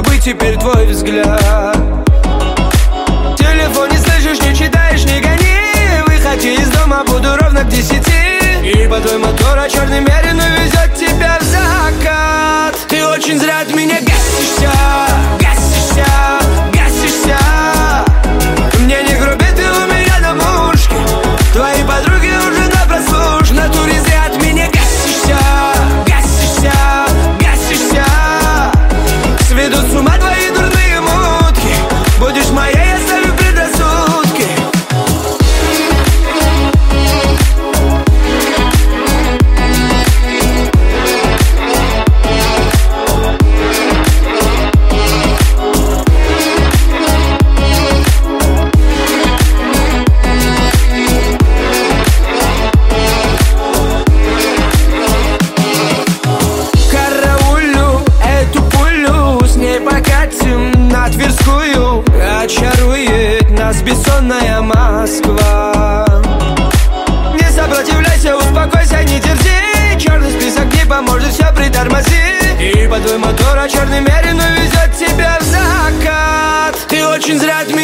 забыть теперь твой взгляд. Телефон не слышишь, не читаешь, не гони. Выходи из дома, буду ровно к 10. Ибо твой мотор черный меренно везет тебя в закат. Ты очень зря от меня гасишься, гасишься, гасишься. Мне не груби, ты у меня на мушке. Твои подруги уже на прослуш. В натуре зря от меня гасишься, гасишься, гасишься. Сведут с ума твои дурные мутки. Будешь моей, оставив предрассудки. На Тверскую очарует нас бессонная Москва. Не сопротивляйся, успокойся, не терзи. Черный список не поможет, все притормози. Ибо твой мотор черный меренно везет тебя в закат. Ты очень зря от меня